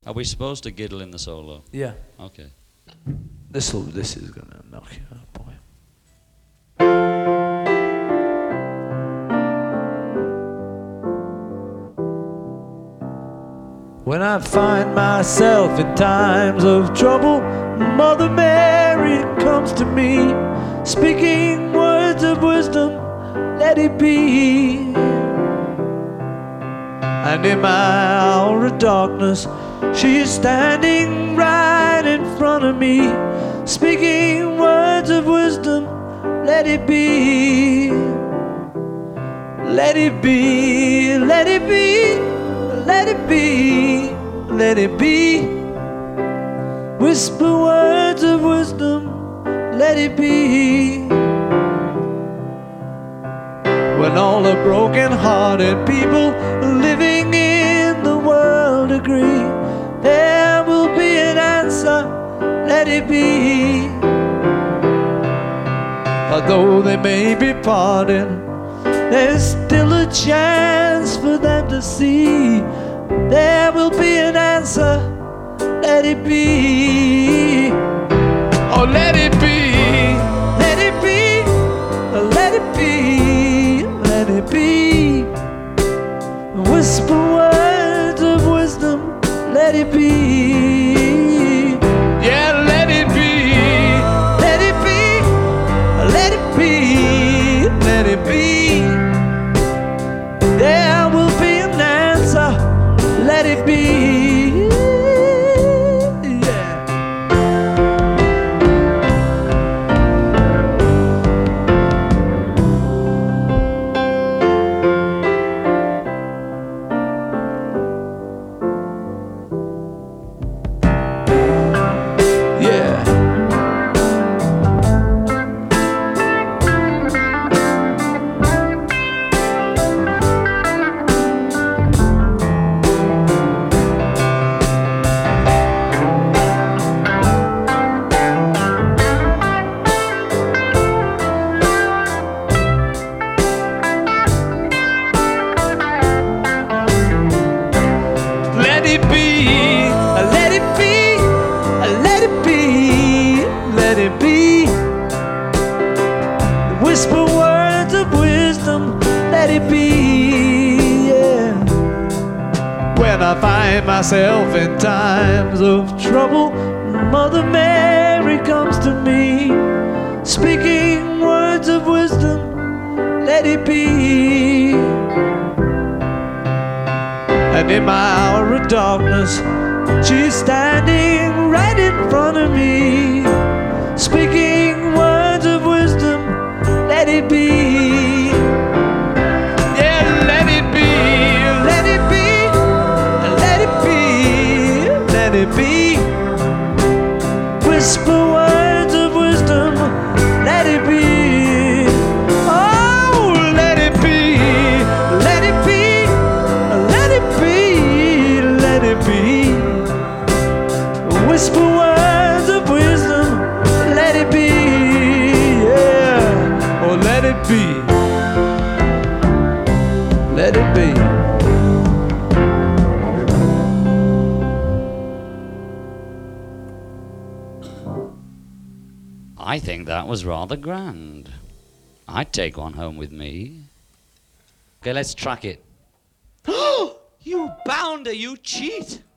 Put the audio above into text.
Are we supposed to giddle in the solo? Yeah. Okay. This is gonna knock you out, boy. When I find myself in times of trouble, Mother Mary comes to me, speaking words of wisdom, let it be. And in my hour of darkness, she is standing right in front of me, speaking words of wisdom, let it be. Let it be, let it be, let it be, let it be. Whisper words of wisdom, let it be. When all the broken-hearted people living in the world agree, there will be an answer, let it be. Although they may be parted, there's still a chance for them to see. There will be an answer, let it be. Oh, let it be, let it be, let it be, let it be. Whisper words of wisdom, let it be. Yeah, let it be, let it be, let it be, let it be. There will be an answer, let it be. Yeah. Yeah. Let it be, let it be, let it be, let it be. Whisper words of wisdom, let it be, yeah. When I find myself in times of trouble, Mother Mary comes to me, speaking words of wisdom, let it be. And in my hour of darkness, she's standing right in front of me, speaking words of wisdom, let it be. Yeah, let it be, let it be, let it be, let it be. Whisper words of wisdom, let it be. Oh, let it be, let it be, let it be, let it be. Whisper words of wisdom, let it be, yeah. Oh, let it be, let it be. I think that was rather grand. I'd take one home with me. Okay, let's track it. You bounder, you cheat!